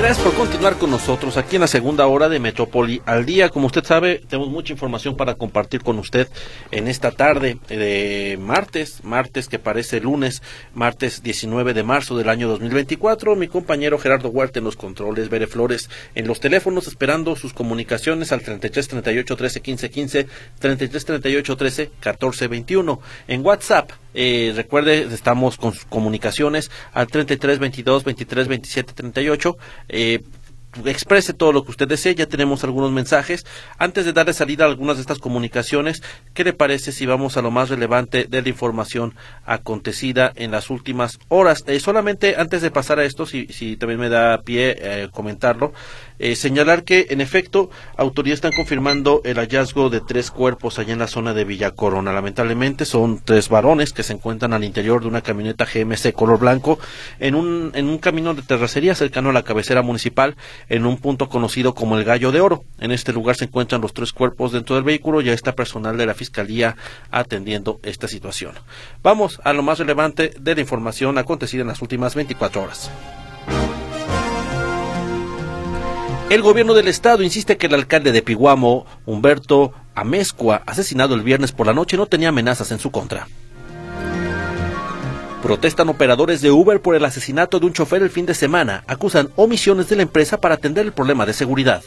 Gracias por continuar con nosotros aquí en la segunda hora de Metrópoli al Día. Como usted sabe, tenemos mucha información para compartir con usted en esta tarde de martes que parece lunes, martes 19 de marzo del año 2024. Mi compañero Gerardo Huerta en los controles, Bere Flores en los teléfonos, esperando sus comunicaciones al 33 38 13 15 15, 33 38 13 14 21. En WhatsApp, recuerde, estamos con sus comunicaciones al 33 22 23 27 38. Exprese todo lo que usted desee. Ya tenemos algunos mensajes. Antes de darle salida a algunas de estas comunicaciones, ¿qué le parece si vamos a lo más relevante de la información acontecida en las últimas horas? Solamente antes de pasar a esto, si también me da pie comentarlo, señalar que en efecto autoridades están confirmando el hallazgo de 3 cuerpos allá en la zona de Villa Corona. Lamentablemente son 3 varones que se encuentran al interior de una camioneta GMC color blanco en un camino de terracería cercano a la cabecera municipal, en un punto conocido como el Gallo de Oro. En este lugar se encuentran los 3 cuerpos dentro del vehículo. Ya está personal de la Fiscalía atendiendo esta situación. Vamos a lo más relevante de la información acontecida en las últimas 24 horas. El gobierno del estado insiste que el alcalde de Piguamo, Humberto Amezcua, asesinado el viernes por la noche, no tenía amenazas en su contra. Protestan operadores de Uber por el asesinato de un chofer el fin de semana. Acusan omisiones de la empresa para atender el problema de seguridad.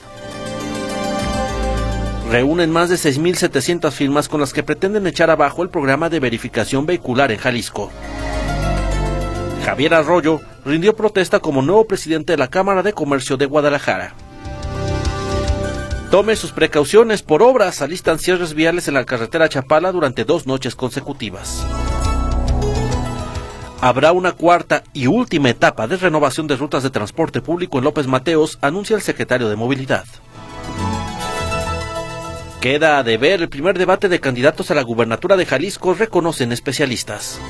Reúnen más de 6,700 firmas con las que pretenden echar abajo el programa de verificación vehicular en Jalisco. Javier Arroyo rindió protesta como nuevo presidente de la Cámara de Comercio de Guadalajara. Tome sus precauciones por obras. Alistan cierres viales en la carretera Chapala durante 2 noches consecutivas. Habrá una cuarta y última etapa de renovación de rutas de transporte público en López Mateos, anuncia el secretario de Movilidad. Queda a deber el primer debate de candidatos a la gubernatura de Jalisco, reconocen especialistas.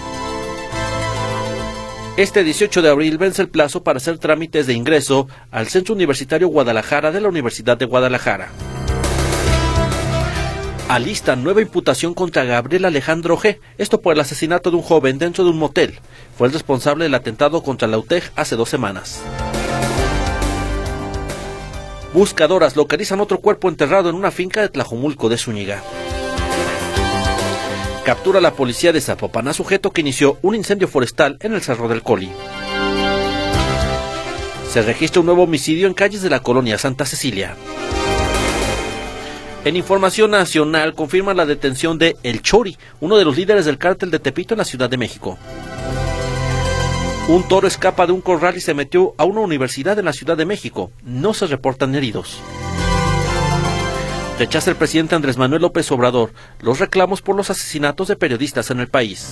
Este 18 de abril vence el plazo para hacer trámites de ingreso al Centro Universitario Guadalajara de la Universidad de Guadalajara. Alistan nueva imputación contra Gabriel Alejandro G., esto por el asesinato de un joven dentro de un motel. Fue el responsable del atentado contra la UTEG hace 2 semanas. Buscadoras localizan otro cuerpo enterrado en una finca de Tlajomulco de Zúñiga. Captura la policía de Zapopan a sujeto que inició un incendio forestal en el Cerro del Coli. Se registra un nuevo homicidio en calles de la colonia Santa Cecilia. En información nacional, confirman la detención de El Chori, uno de los líderes del cártel de Tepito en la Ciudad de México. Un toro escapa de un corral y se metió a una universidad en la Ciudad de México. No se reportan heridos. Rechaza el presidente Andrés Manuel López Obrador los reclamos por los asesinatos de periodistas en el país.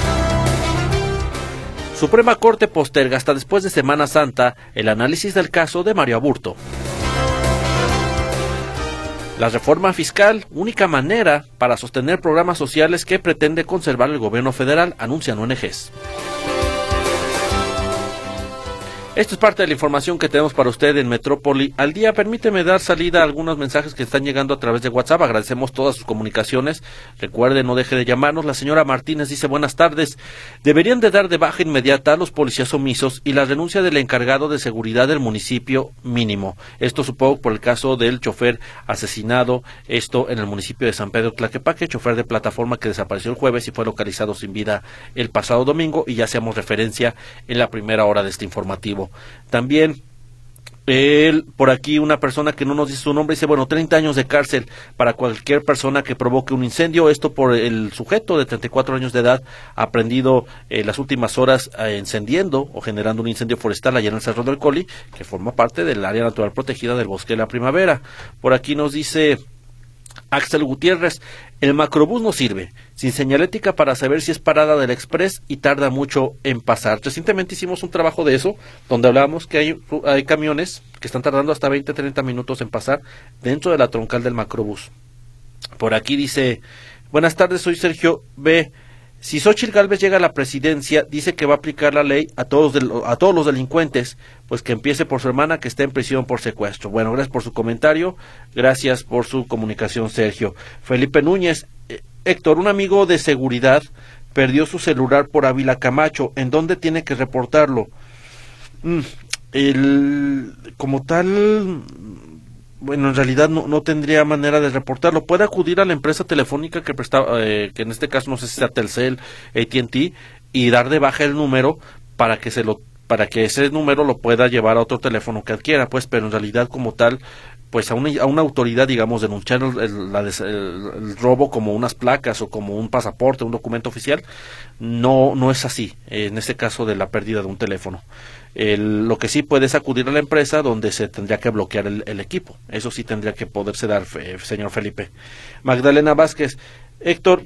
Suprema Corte posterga hasta después de Semana Santa el análisis del caso de Mario Aburto. La reforma fiscal, única manera para sostener programas sociales que pretende conservar el gobierno federal, anuncian ONGs. Esto es parte de la información que tenemos para usted en Metrópoli al Día. Permíteme dar salida a algunos mensajes que están llegando a través de WhatsApp. Agradecemos todas sus comunicaciones. Recuerde, no deje de llamarnos. La señora Martínez dice: buenas tardes. Deberían de dar de baja inmediata a los policías omisos y la renuncia del encargado de seguridad del municipio mínimo. Esto supongo por el caso del chofer asesinado, esto en el municipio de San Pedro Tlaquepaque, chofer de plataforma que desapareció el jueves y fue localizado sin vida el pasado domingo, y ya hacíamos referencia en la primera hora de este informativo. También por aquí una persona que no nos dice su nombre dice: 30 años de cárcel para cualquier persona que provoque un incendio. Esto por el sujeto de 34 años de edad aprendido las últimas horas encendiendo o generando un incendio forestal allá en el Cerro del Coli, que forma parte del área natural protegida del Bosque de la Primavera. Por aquí nos dice Axel Gutiérrez: el macrobús no sirve, sin señalética para saber si es parada del Express y tarda mucho en pasar. Recientemente hicimos un trabajo de eso, donde hablábamos que hay camiones que están tardando hasta 20-30 minutos en pasar dentro de la troncal del macrobús. Por aquí dice: buenas tardes, soy Sergio B. Si Xóchitl Gálvez llega a la presidencia, dice que va a aplicar la ley a todos los delincuentes, pues que empiece por su hermana, que está en prisión por secuestro. Bueno, gracias por su comentario, gracias por su comunicación, Sergio. Felipe Núñez: Héctor, un amigo de seguridad perdió su celular por Ávila Camacho, ¿en dónde tiene que reportarlo? Como tal, bueno, en realidad no tendría manera de reportarlo. Puede acudir a la empresa telefónica que presta, que en este caso no sé si sea Telcel, AT&T, y dar de baja el número para que para que ese número lo pueda llevar a otro teléfono que adquiera, pues, pero en realidad como tal, pues a una autoridad, digamos, denunciar el robo como unas placas o como un pasaporte, un documento oficial, no es así, en este caso de la pérdida de un teléfono. Lo que sí puede es acudir a la empresa donde se tendría que bloquear el equipo. Eso sí tendría que poderse dar, señor Felipe. Magdalena Vázquez. Héctor,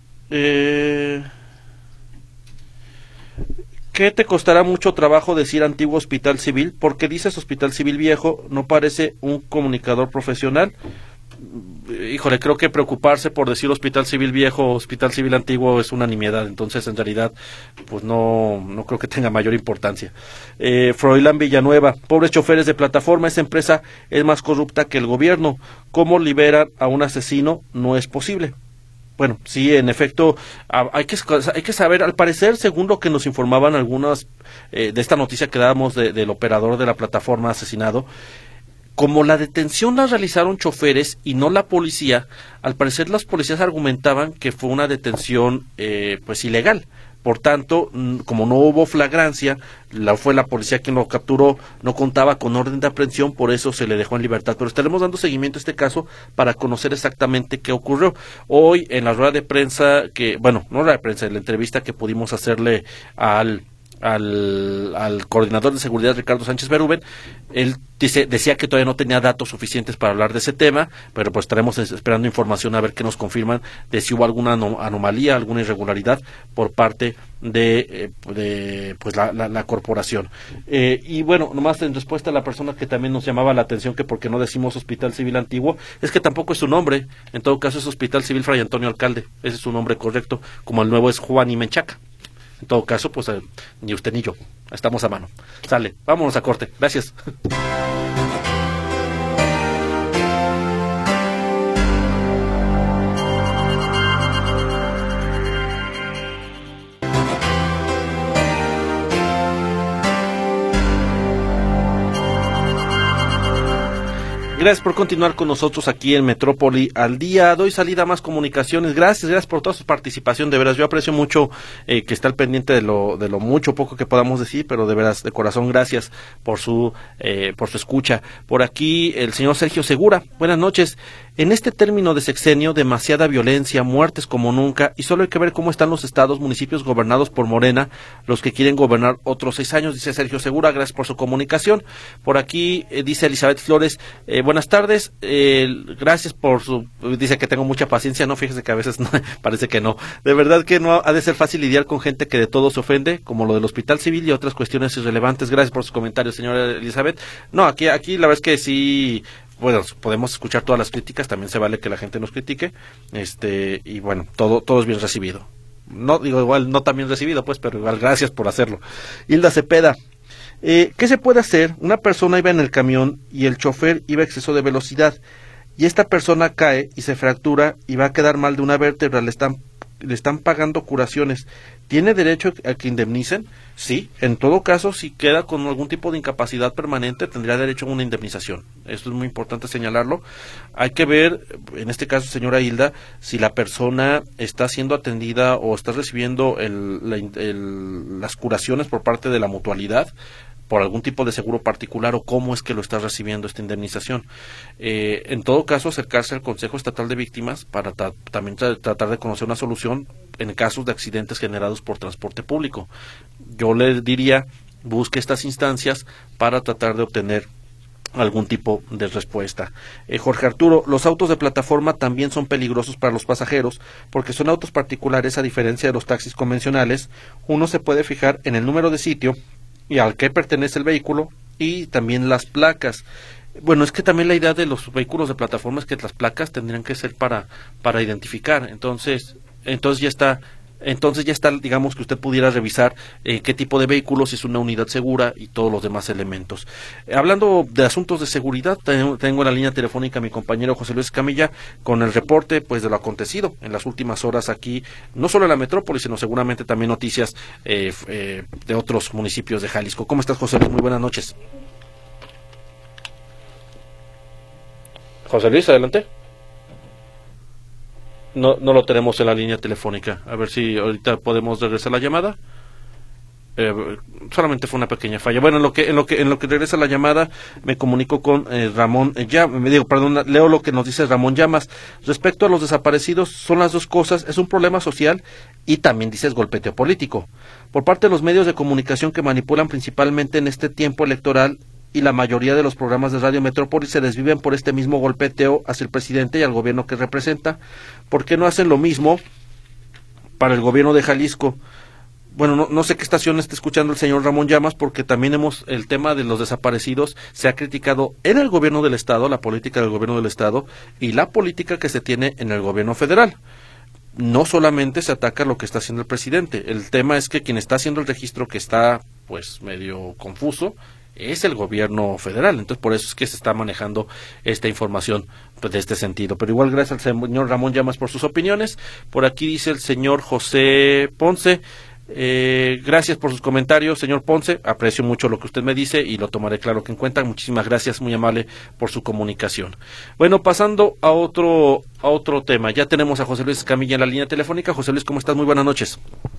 ¿qué te costará mucho trabajo decir antiguo hospital civil? Porque dices hospital civil viejo, no parece un comunicador profesional. Híjole, creo que preocuparse por decir hospital civil viejo, hospital civil antiguo es una nimiedad, entonces en realidad pues no creo que tenga mayor importancia. Froilán Villanueva, pobres choferes de plataforma, esa empresa es más corrupta que el gobierno, ¿cómo liberan a un asesino? No es posible. Bueno, sí, en efecto, hay que saber, al parecer, según lo que nos informaban algunas de esta noticia que dábamos del operador de la plataforma asesinado, como la detención la realizaron choferes y no la policía, al parecer los policías argumentaban que fue una detención pues ilegal. Por tanto, como no hubo flagrancia, fue la policía quien lo capturó, no contaba con orden de aprehensión, por eso se le dejó en libertad. Pero estaremos dando seguimiento a este caso para conocer exactamente qué ocurrió. Hoy, en la rueda de prensa, no rueda de prensa, en la entrevista que pudimos hacerle al coordinador de seguridad Ricardo Sánchez Berúben, él decía que todavía no tenía datos suficientes para hablar de ese tema, pero pues estaremos esperando información a ver qué nos confirman de si hubo alguna anomalía, alguna irregularidad por parte de pues la corporación. Y bueno, nomás en respuesta a la persona que también nos llamaba la atención que porque no decimos Hospital Civil Antiguo, es que tampoco es su nombre, en todo caso es Hospital Civil Fray Antonio Alcalde, ese es su nombre correcto, como el nuevo es Juan y Menchaca. En todo caso, pues ni usted ni yo, estamos a mano. Sale, vámonos a corte. Gracias. Gracias por continuar con nosotros aquí en Metrópoli al día. Doy salida a más comunicaciones. Gracias por toda su participación. De veras, yo aprecio mucho que está al pendiente de lo mucho o poco que podamos decir, pero de veras, de corazón, gracias por su escucha. Por aquí, el señor Sergio Segura. Buenas noches. En este término de sexenio, demasiada violencia, muertes como nunca, y solo hay que ver cómo están los estados, municipios gobernados por Morena, los que quieren gobernar otros 6 años, dice Sergio Segura. Gracias por su comunicación. Por aquí, dice Elizabeth Flores, buenas tardes, gracias por dice que tengo mucha paciencia, no, fíjese que a veces no, parece que no, de verdad que no ha de ser fácil lidiar con gente que de todo se ofende, como lo del hospital civil y otras cuestiones irrelevantes. Gracias por sus comentarios, señora Elizabeth. No, aquí la verdad es que sí, bueno, podemos escuchar todas las críticas, también se vale que la gente nos critique, y bueno, todo es bien recibido. No digo igual, no tan bien recibido, pues, pero igual gracias por hacerlo. Hilda Cepeda, ¿qué se puede hacer? Una persona iba en el camión y el chofer iba a exceso de velocidad y esta persona cae y se fractura y va a quedar mal de una vértebra, le están pagando curaciones. ¿Tiene derecho a que indemnicen? Sí, en todo caso, si queda con algún tipo de incapacidad permanente, tendría derecho a una indemnización. Esto es muy importante señalarlo. Hay que ver, en este caso, señora Hilda, si la persona está siendo atendida o está recibiendo las curaciones por parte de la mutualidad, por algún tipo de seguro particular, o cómo es que lo está recibiendo esta indemnización. En todo caso, acercarse al Consejo Estatal de Víctimas para también tratar de conocer una solución en casos de accidentes generados por transporte público. Yo le diría, busque estas instancias para tratar de obtener algún tipo de respuesta. Jorge Arturo, los autos de plataforma también son peligrosos para los pasajeros porque son autos particulares a diferencia de los taxis convencionales. Uno se puede fijar en el número de sitio y al que pertenece el vehículo y también las placas. Bueno, es que también la idea de los vehículos de plataforma es que las placas tendrían que ser para identificar. Entonces ya está entonces ya está, digamos que usted pudiera revisar qué tipo de vehículo, si es una unidad segura y todos los demás elementos. Hablando de asuntos de seguridad, tengo en la línea telefónica a mi compañero José Luis Camilla con el reporte pues de lo acontecido en las últimas horas aquí, no solo en la metrópoli, sino seguramente también noticias de otros municipios de Jalisco. ¿Cómo estás, José Luis? Muy buenas noches. José Luis, adelante. No lo tenemos en la línea telefónica. A ver si ahorita podemos regresar la llamada. Solamente fue una pequeña falla. Bueno, en lo que regresa la llamada, me comunico con Ramón leo lo que nos dice Ramón Llamas. Respecto a los desaparecidos, son las dos cosas, es un problema social y también dices golpeteo político. Por parte de los medios de comunicación que manipulan principalmente en este tiempo electoral, y la mayoría de los programas de Radio Metrópoli se desviven por este mismo golpeteo hacia el presidente y al gobierno que representa. ¿Por qué no hacen lo mismo para el gobierno de Jalisco? Bueno, no sé qué estación está escuchando el señor Ramón Llamas, porque también el tema de los desaparecidos se ha criticado en el gobierno del estado, la política del gobierno del estado y la política que se tiene en el gobierno federal. No solamente se ataca lo que está haciendo el presidente, el tema es que quien está haciendo el registro, que está pues medio confuso, es el gobierno federal. Entonces por eso es que se está manejando esta información pues, de este sentido. Pero igual gracias al señor Ramón Llamas por sus opiniones. Por aquí dice el señor José Ponce, gracias por sus comentarios, señor Ponce, aprecio mucho lo que usted me dice y lo tomaré claro que en cuenta. Muchísimas gracias, muy amable por su comunicación. Bueno, pasando a otro tema, ya tenemos a José Luis Camilla en la línea telefónica. José Luis, ¿cómo estás? Muy buenas noches.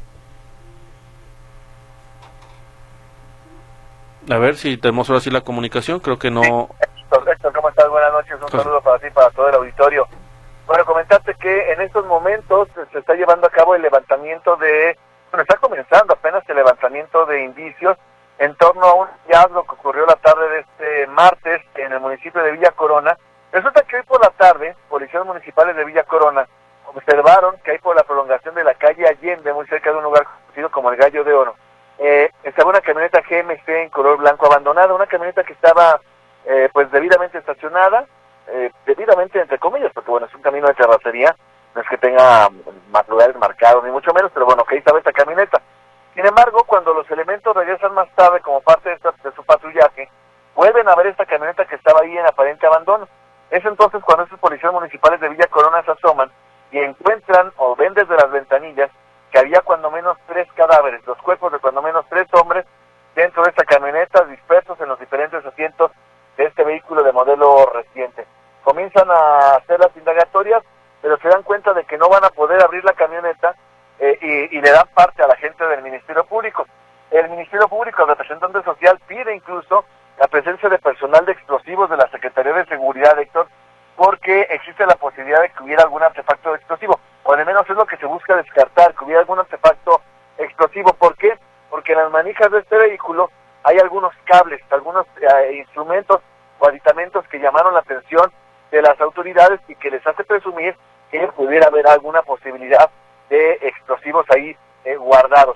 A ver si tenemos ahora sí la comunicación, creo que no. Héctor, ¿cómo estás? Buenas noches, un saludo para ti, para todo el auditorio. Bueno, comentarte que en estos momentos se está llevando a cabo el levantamiento está comenzando apenas el levantamiento de indicios en torno a un hallazgo que ocurrió la tarde de este martes en el municipio de Villa Corona. Resulta que hoy por la tarde, policías municipales de Villa Corona observaron que hay por la prolongación de la calle Allende, muy cerca de un lugar conocido como el Gallo de Oro, estaba una camioneta GMC en color blanco abandonada, una camioneta que estaba pues debidamente estacionada, debidamente entre comillas, porque bueno, es un camino de terracería, no es que tenga lugares marcados ni mucho menos, pero bueno, que ahí estaba esta camioneta. Sin embargo, cuando los elementos regresan más tarde como parte de su patrullaje, vuelven a ver esta camioneta que estaba ahí en aparente abandono. Es entonces cuando esos policías municipales de Villa Corona se asoman y encuentran o ven desde las ventanillas que había cuando menos 3 cadáveres, los cuerpos de cuando menos 3 hombres dentro de esta camioneta, dispersos en los diferentes asientos de este vehículo de modelo reciente. Comienzan a hacer las indagatorias, pero se dan cuenta de que no van a poder abrir la camioneta y le dan parte a la gente del Ministerio Público. El Ministerio Público, el representante social, pide incluso la presencia de personal de explosivos de la Secretaría de Seguridad, Héctor, porque existe la posibilidad de que hubiera algún artefacto explosivo, o al menos es lo que se busca descartar, que hubiera algún artefacto explosivo. ¿Por qué? Porque en las manijas de este vehículo hay algunos cables, algunos instrumentos o aditamentos que llamaron la atención de las autoridades y que les hace presumir que pudiera haber alguna posibilidad de explosivos ahí guardados,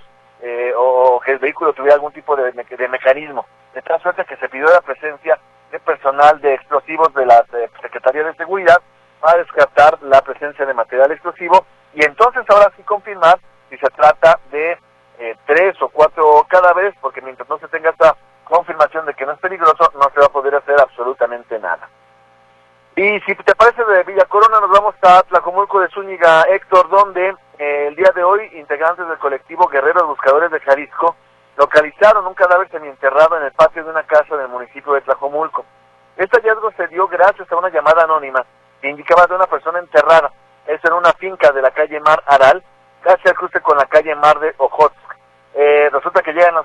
o que el vehículo tuviera algún tipo de mecanismo. De tal suerte que se pidió la presencia de personal de explosivos de la Secretaría de Seguridad para descartar la presencia de material explosivo y entonces ahora sí confirmar si se trata de 3 o 4 cadáveres, porque mientras no se tenga esta confirmación de que no es peligroso, no se va a poder hacer absolutamente nada. Y si te parece, de Villa Corona nos vamos a Tlajomulco de Zúñiga, Héctor, donde el día de hoy integrantes del colectivo Guerreros Buscadores de Jalisco localizaron un cadáver semienterrado en el patio de una casa del municipio de Tlajomulco. Este hallazgo se dio gracias a una llamada anónima que indicaba de una persona enterrada. Eso en una finca de la calle Mar Aral, casi al cruce con la calle Mar de Ojotsk. Resulta que llegan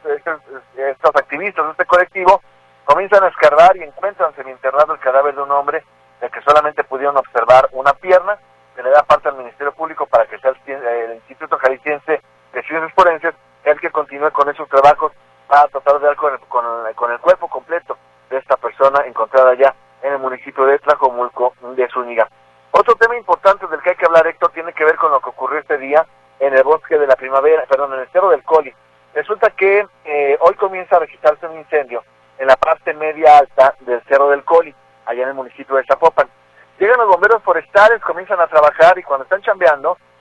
estos activistas de este colectivo, comienzan a escarbar y encuentran semienterrado el cadáver de un hombre del que solamente pudieron observar una pierna. Se le da parte al Ministerio Público para que sea el Instituto Jalisciense de Ciencias Forenses el que continúe con esos trabajos para tratar de dar con el cuerpo completo de esta persona encontrada ya en el municipio de Tlajomulco de Zúñiga. Otro tema importante del que hay que hablar, Héctor, tiene que ver con lo que ocurrió este día en el bosque de la primavera, en el Cerro del Coli. Resulta que hoy comienza a registrarse un incendio en la parte media alta del Cerro del Coli, allá en el municipio de Zapopan. Llegan los bomberos forestales, comienzan a trabajar y cuando están chambeando,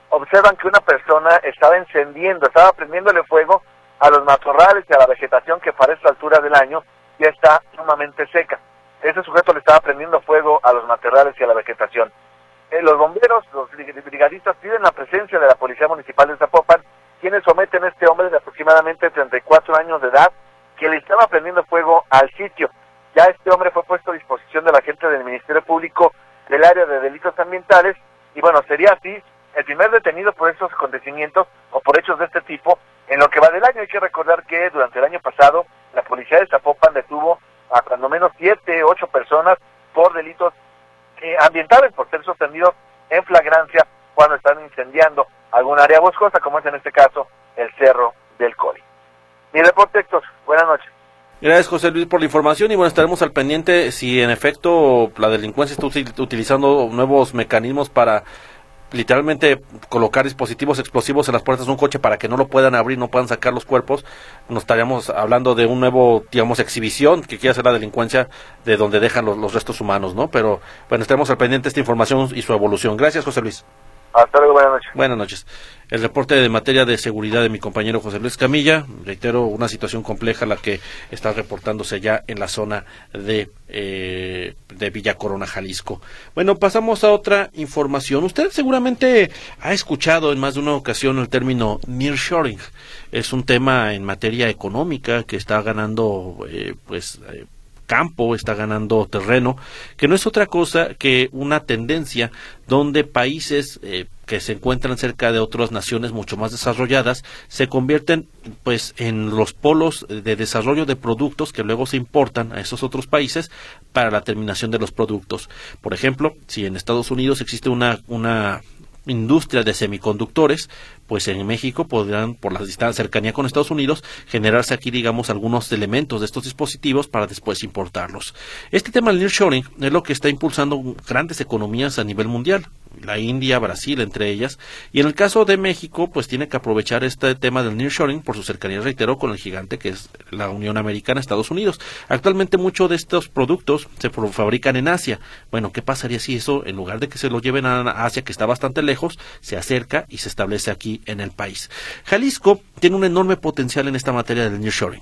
observan que una persona estaba prendiéndole fuego a los matorrales y a la vegetación que para esta altura del año ya está sumamente seca. Ese sujeto le estaba prendiendo fuego a los matorrales y a la vegetación. Los bomberos, los brigadistas piden la presencia de la Policía Municipal de Zapopan, quienes someten a este hombre de aproximadamente 34 años de edad, que le estaba prendiendo fuego al sitio. Ya este hombre fue puesto a disposición de la gente del Ministerio Público del área de delitos ambientales, y bueno, sería así el primer detenido por estos acontecimientos o por hechos de este tipo en lo que va del año. Hay que recordar que durante el año pasado la policía de Zapopan detuvo a cuando menos 7, 8 personas por delitos ambientales, por ser sorprendidos en flagrancia cuando están incendiando algún área boscosa, como es en este caso el Cerro del Coli. Mi reporte, Héctor. Buenas noches. Gracias, José Luis, por la información, y bueno, estaremos al pendiente si en efecto la delincuencia está utilizando nuevos mecanismos para literalmente colocar dispositivos explosivos en las puertas de un coche para que no lo puedan abrir, no puedan sacar los cuerpos. Nos estaríamos hablando de un nuevo, digamos, exhibición que quiere hacer la delincuencia de donde dejan los restos humanos, ¿no? Pero bueno, estaremos al pendiente de esta información y su evolución. Gracias, José Luis. Hasta luego, buenas noches. Buenas noches. El reporte de materia de seguridad de mi compañero José Luis Camilla. Reitero, una situación compleja la que está reportándose ya en la zona de Villa Corona, Jalisco. Bueno, pasamos a otra información. Usted seguramente ha escuchado en más de una ocasión el término nearshoring. Es un tema en materia económica que está ganando, campo, está ganando terreno, que no es otra cosa que una tendencia donde países que se encuentran cerca de otras naciones mucho más desarrolladas se convierten pues en los polos de desarrollo de productos que luego se importan a esos otros países para la terminación de los productos. Por ejemplo, si en Estados Unidos existe una industria de semiconductores, pues en México podrán, por la distancia, cercanía con Estados Unidos, generarse aquí, digamos, algunos elementos de estos dispositivos para después importarlos. Este tema del nearshoring es lo que está impulsando grandes economías a nivel mundial, la India, Brasil, entre ellas, y en el caso de México, pues tiene que aprovechar este tema del nearshoring por su cercanía, reitero, con el gigante que es la Unión Americana, Estados Unidos. Actualmente muchos de estos productos se fabrican en Asia. Bueno, ¿qué pasaría si eso, en lugar de que se lo lleven a Asia, que está bastante lejos, se acerca y se establece aquí en el país? Jalisco tiene un enorme potencial en esta materia del nearshoring.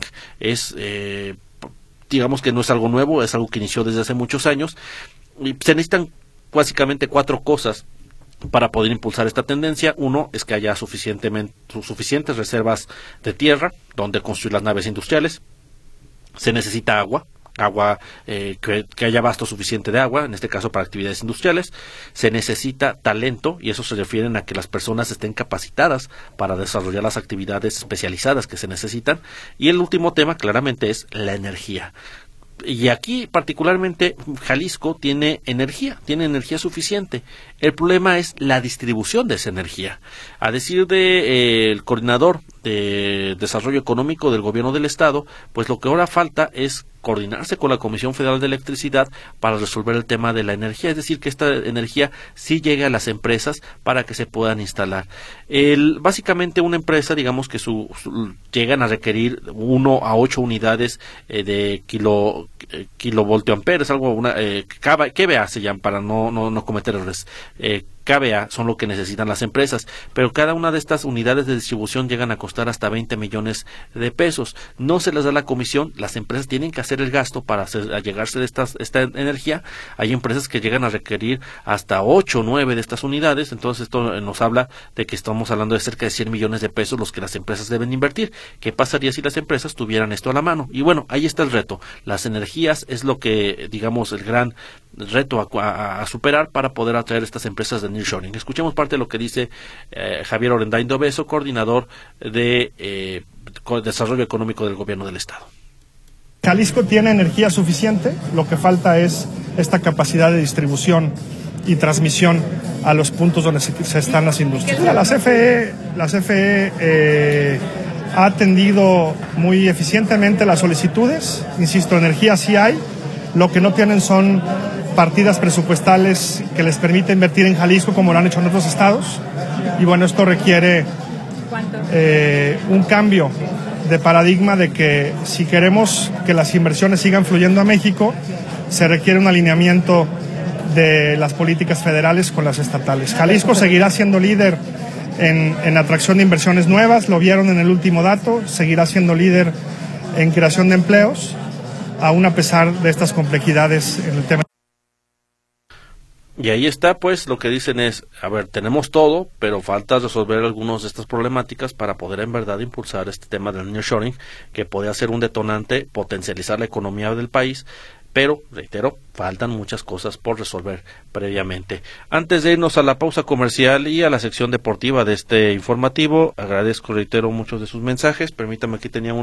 Digamos que no es algo nuevo, es algo que inició desde hace muchos años, y se necesitan básicamente 4 cosas para poder impulsar esta tendencia. Uno es que haya suficientes reservas de tierra donde construir las naves industriales. Se necesita agua, que haya abasto suficiente de agua, en este caso para actividades industriales. Se necesita talento, y eso se refiere a que las personas estén capacitadas para desarrollar las actividades especializadas que se necesitan. Y el último tema claramente es la energía. Y aquí particularmente Jalisco tiene energía suficiente. El problema es la distribución de esa energía. A decir de el coordinador de Desarrollo Económico del Gobierno del Estado, pues lo que ahora falta es coordinarse con la Comisión Federal de Electricidad para resolver el tema de la energía, es decir, que esta energía sí llegue a las empresas para que se puedan instalar. Básicamente una empresa, digamos que llegan a requerir 1 a 8 unidades de kilovoltioamperes, algo kVA se llama, para no cometer errores. kVA son lo que necesitan las empresas, pero cada una de estas unidades de distribución llegan a costar hasta 20 millones de pesos. No se les da la comisión, las empresas tienen que hacer el gasto para allegarse de esta energía. Hay empresas que llegan a requerir hasta 8 o 9 de estas unidades, entonces esto nos habla de que estamos hablando de cerca de 100 millones de pesos los que las empresas deben invertir. ¿Qué pasaría si las empresas tuvieran esto a la mano? Y bueno, ahí está el reto. Las energías es lo que, digamos, el gran reto a superar para poder atraer estas empresas de nearshoring. Escuchemos parte de lo que dice Javier Orendain Dobeso, coordinador de Desarrollo Económico del Gobierno del Estado. Jalisco tiene energía suficiente, lo que falta es esta capacidad de distribución y transmisión a los puntos donde se están las industrias. La CFE ha atendido muy eficientemente las solicitudes, insisto, energía sí hay, lo que no tienen son partidas presupuestales que les permite invertir en Jalisco como lo han hecho en otros estados, y bueno, esto requiere un cambio de paradigma de que si queremos que las inversiones sigan fluyendo a México, se requiere un alineamiento de las políticas federales con las estatales. Jalisco seguirá siendo líder en atracción de inversiones nuevas, lo vieron en el último dato, seguirá siendo líder en creación de empleos, aún a pesar de estas complejidades en el tema. Y ahí está, pues, lo que dicen es, a ver, tenemos todo, pero falta resolver algunas de estas problemáticas para poder en verdad impulsar este tema del nearshoring, que puede ser un detonante, potencializar la economía del país, pero, reitero, faltan muchas cosas por resolver previamente. Antes de irnos a la pausa comercial y a la sección deportiva de este informativo, agradezco, reitero, muchos de sus mensajes. Permítame, aquí tenía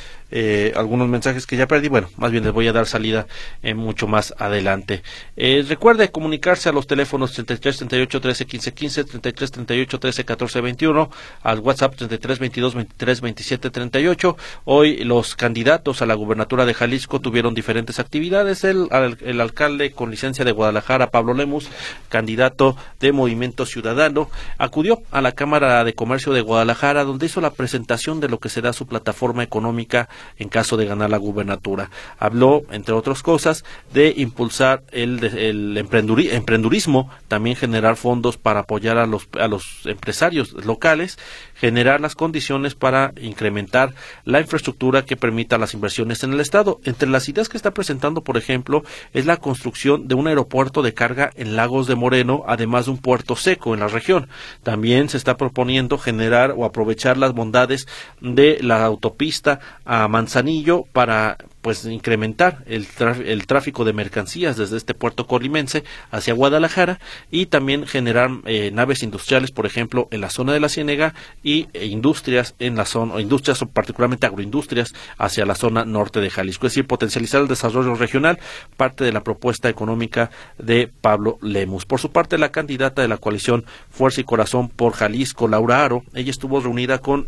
algunos mensajes que ya perdí. Bueno, más bien les voy a dar salida mucho más adelante. Recuerde comunicarse a los teléfonos 33 38 13 15 15, 33 38 13 14 21, al WhatsApp 33 22 23 27 38. Hoy los candidatos a la gubernatura de Jalisco tuvieron diferentes actividades. El alcalde con licencia de Guadalajara, Pablo Lemus, candidato de Movimiento Ciudadano, acudió a la Cámara de Comercio de Guadalajara, donde hizo la presentación de lo que será su plataforma económica en caso de ganar la gubernatura. Habló, entre otras cosas, de impulsar el emprendurismo, también generar fondos para apoyar a los empresarios locales, generar las condiciones para incrementar la infraestructura que permita las inversiones en el Estado. Entre las ideas que está presentando, por ejemplo, es la construcción de un aeropuerto de carga en Lagos de Moreno, además de un puerto seco en la región. También se está proponiendo generar o aprovechar las bondades de la autopista a Manzanillo para incrementar el tráfico de mercancías desde este puerto colimense hacia Guadalajara, y también generar naves industriales, por ejemplo, en la zona de la Ciénega, y industrias en la zona, o industrias, o particularmente agroindustrias, hacia la zona norte de Jalisco. Es decir, potencializar el desarrollo regional, parte de la propuesta económica de Pablo Lemus. Por su parte, la candidata de la coalición Fuerza y Corazón por Jalisco, Laura Aro, ella estuvo reunida con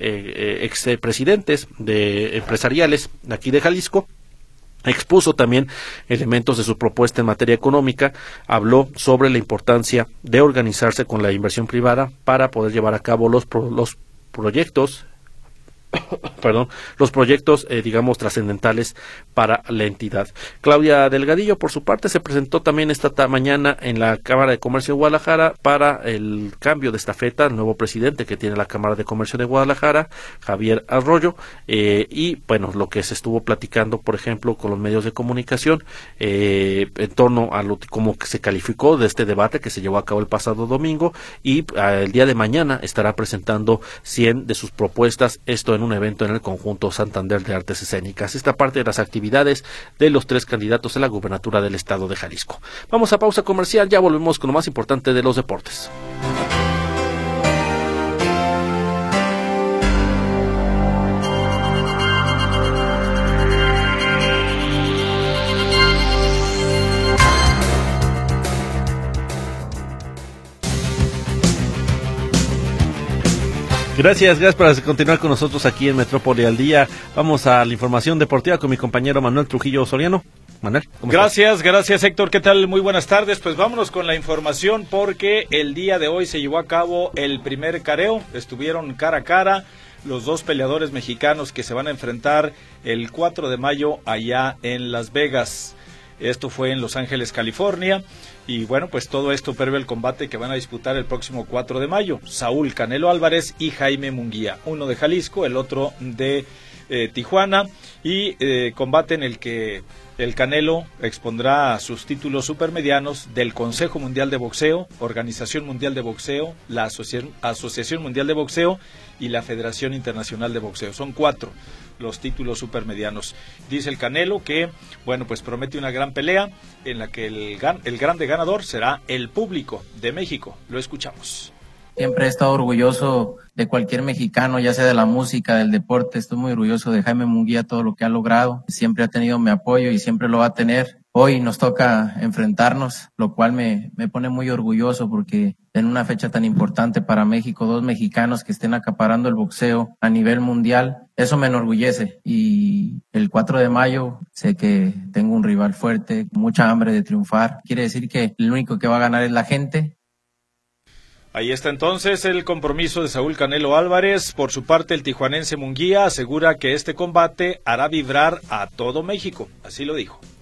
expresidentes de empresariales de aquí de Jalisco. Expuso también elementos de su propuesta en materia económica, habló sobre la importancia de organizarse con la inversión privada para poder llevar a cabo los proyectos digamos, trascendentales para la entidad. Claudia Delgadillo, por su parte, se presentó también esta mañana en la Cámara de Comercio de Guadalajara para el cambio de estafeta, el nuevo presidente que tiene la Cámara de Comercio de Guadalajara, Javier Arroyo, y bueno, lo que se estuvo platicando, por ejemplo, con los medios de comunicación, en torno a cómo se calificó de este debate que se llevó a cabo el pasado domingo, y el día de mañana estará presentando 100 de sus propuestas, esto en un evento en el Conjunto Santander de Artes Escénicas. Esta parte de las actividades de los 3 candidatos a la gubernatura del estado de Jalisco. Vamos a pausa comercial, ya volvemos con lo más importante de los deportes. Gracias por continuar con nosotros aquí en Metrópoli al Día. Vamos a la información deportiva con mi compañero Manuel Trujillo Soriano. Manuel, ¿cómo estás? Gracias Héctor, ¿qué tal? Muy buenas tardes. Pues vámonos con la información, porque el día de hoy se llevó a cabo el primer careo. Estuvieron cara a cara los 2 peleadores mexicanos que se van a enfrentar el 4 de mayo allá en Las Vegas. Esto fue en Los Ángeles, California. Y bueno, pues todo esto previo al combate que van a disputar el próximo 4 de mayo. Saúl Canelo Álvarez y Jaime Munguía. Uno de Jalisco, el otro de Tijuana. Y combate en el que el Canelo expondrá sus títulos supermedianos del Consejo Mundial de Boxeo, Organización Mundial de Boxeo, la Asociación Mundial de Boxeo y la Federación Internacional de Boxeo. Son 4 los títulos supermedianos. Dice el Canelo que, bueno, pues promete una gran pelea en la que el grande ganador será el público de México. Lo escuchamos. Siempre he estado orgulloso de cualquier mexicano, ya sea de la música, del deporte. Estoy muy orgulloso de Jaime Munguía, todo lo que ha logrado. Siempre ha tenido mi apoyo y siempre lo va a tener. Hoy nos toca enfrentarnos, lo cual me pone muy orgulloso, porque en una fecha tan importante para México, 2 mexicanos que estén acaparando el boxeo a nivel mundial, eso me enorgullece. Y el 4 de mayo sé que tengo un rival fuerte, mucha hambre de triunfar. Quiere decir que el único que va a ganar es la gente. Ahí está entonces el compromiso de Saúl Canelo Álvarez. Por su parte, el tijuanense Munguía asegura que este combate hará vibrar a todo México. Así lo dijo.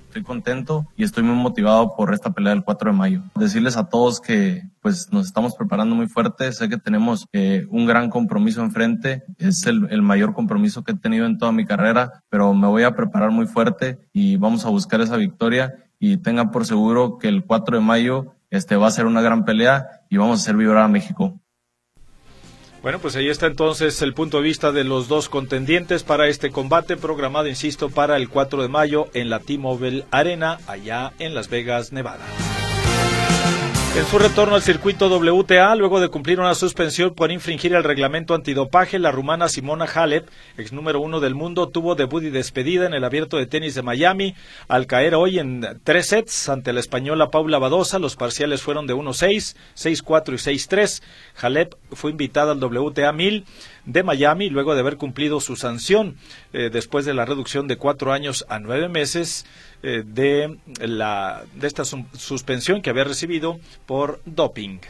Estoy contento y estoy muy motivado por esta pelea del 4 de mayo. Decirles a todos que pues nos estamos preparando muy fuerte. Sé que tenemos un gran compromiso enfrente. Es el mayor compromiso que he tenido en toda mi carrera, pero me voy a preparar muy fuerte y vamos a buscar esa victoria. Y tengan por seguro que el 4 de mayo va a ser una gran pelea y vamos a hacer vibrar a México. Bueno, pues ahí está entonces el punto de vista de los dos contendientes para este combate programado, insisto, para el 4 de mayo en la T-Mobile Arena, allá en Las Vegas, Nevada. En su retorno al circuito WTA, luego de cumplir una suspensión por infringir el reglamento antidopaje, la rumana Simona Halep, ex número 1 del mundo, tuvo debut y despedida en el Abierto de Tenis de Miami, al caer hoy en 3 sets ante la española Paula Badosa. Los parciales fueron de 1-6, 6-4 y 6-3. Halep fue invitada al WTA 1000 de Miami luego de haber cumplido su sanción después de la reducción de 4 años a 9 meses de esta suspensión que había recibido por doping.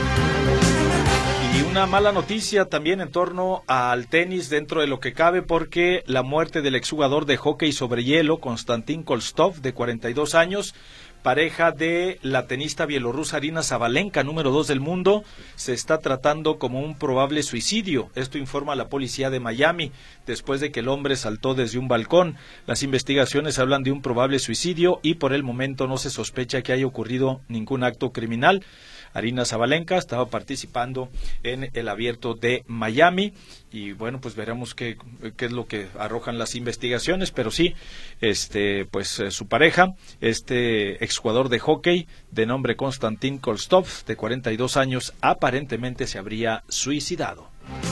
Y una mala noticia también en torno al tenis dentro de lo que cabe, porque la muerte del exjugador de hockey sobre hielo Konstantin Kolstov, de 42 años, pareja de la tenista bielorrusa Arina Sabalenka, número 2 del mundo, se está tratando como un probable suicidio. Esto informa la policía de Miami, después de que el hombre saltó desde un balcón. Las investigaciones hablan de un probable suicidio y por el momento no se sospecha que haya ocurrido ningún acto criminal. Arina Sabalenka estaba participando en el Abierto de Miami y bueno, pues veremos qué es lo que arrojan las investigaciones, pero sí, su pareja, exjugador de hockey de nombre Konstantin Kolstov, de 42 años, aparentemente se habría suicidado.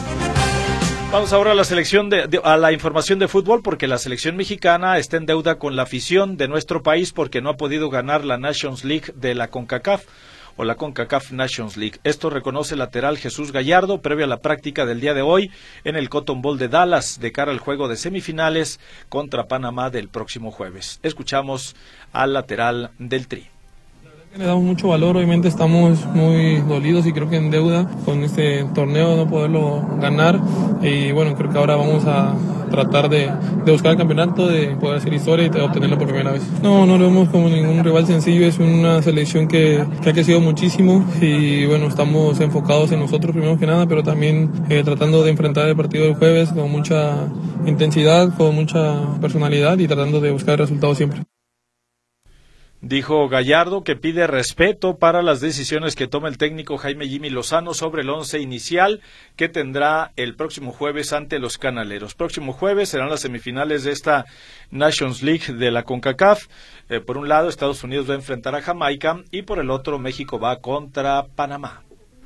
Vamos ahora a la a la información de fútbol, porque la selección mexicana está en deuda con la afición de nuestro país porque no ha podido ganar la Nations League de la CONCACAF o la CONCACAF Nations League. Esto reconoce el lateral Jesús Gallardo previo a la práctica del día de hoy en el Cotton Bowl de Dallas de cara al juego de semifinales contra Panamá del próximo jueves. Escuchamos al lateral del Tri. Le damos mucho valor, obviamente estamos muy dolidos y creo que en deuda con este torneo no poderlo ganar, y bueno, creo que ahora vamos a tratar de buscar el campeonato, de poder hacer historia y de obtenerlo por primera vez. No lo vemos como ningún rival sencillo, es una selección que ha crecido muchísimo y bueno, estamos enfocados en nosotros primero que nada, pero también tratando de enfrentar el partido del jueves con mucha intensidad, con mucha personalidad y tratando de buscar el resultado siempre. Dijo Gallardo que pide respeto para las decisiones que toma el técnico Jaime Jimmy Lozano sobre el 11 inicial que tendrá el próximo jueves ante los Canaleros. Próximo jueves serán las semifinales de esta Nations League de la CONCACAF. Por un lado, Estados Unidos va a enfrentar a Jamaica y por el otro, México va contra Panamá.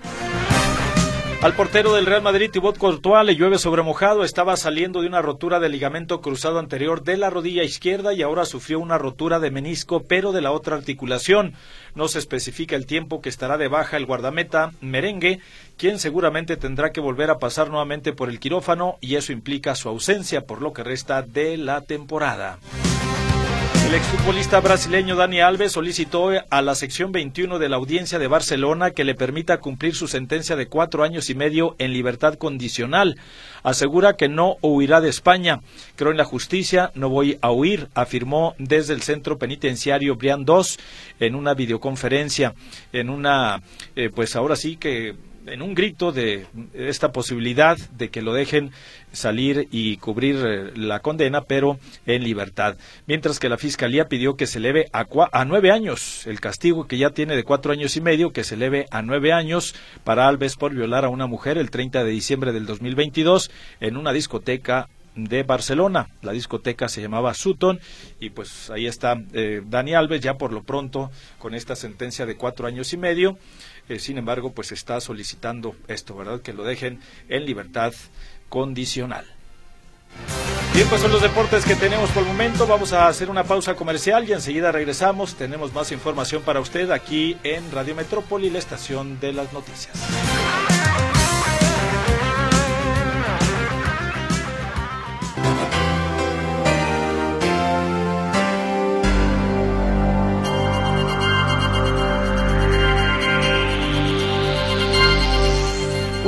Al portero del Real Madrid, Thibaut Courtois, le llueve sobre mojado. Estaba saliendo de una rotura de ligamento cruzado anterior de la rodilla izquierda y ahora sufrió una rotura de menisco, pero de la otra articulación. No se especifica el tiempo que estará de baja el guardameta merengue, quien seguramente tendrá que volver a pasar nuevamente por el quirófano y eso implica su ausencia por lo que resta de la temporada. El exfutbolista brasileño Dani Alves solicitó a la sección 21 de la Audiencia de Barcelona que le permita cumplir su sentencia de 4 años y medio en libertad condicional. Asegura que no huirá de España. Creo en la justicia, no voy a huir, afirmó desde el centro penitenciario Brian 2 en una videoconferencia, en una, pues ahora sí que en un grito de esta posibilidad de que lo dejen salir y cubrir la condena, pero en libertad. Mientras que la Fiscalía pidió que se eleve a 9 años el castigo que ya tiene de 4 años y medio, que se eleve a 9 años para Alves por violar a una mujer el 30 de diciembre del 2022 en una discoteca de Barcelona. La discoteca se llamaba Sutton y pues ahí está Dani Alves ya por lo pronto con esta sentencia de 4 años y medio. Sin embargo, pues está solicitando esto, ¿verdad? Que lo dejen en libertad condicional. Bien, pues son los deportes que tenemos por el momento. Vamos a hacer una pausa comercial y enseguida regresamos. Tenemos más información para usted aquí en Radio Metrópoli, la estación de las noticias.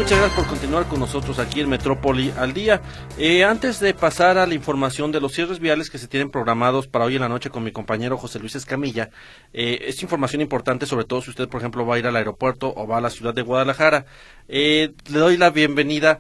Muchas gracias por continuar con nosotros aquí en Metrópoli al día. Antes de pasar a la información de los cierres viales que se tienen programados para hoy en la noche con mi compañero José Luis Escamilla, es información importante, sobre todo si usted, por ejemplo, va a ir al aeropuerto o va a la ciudad de Guadalajara. Le doy la bienvenida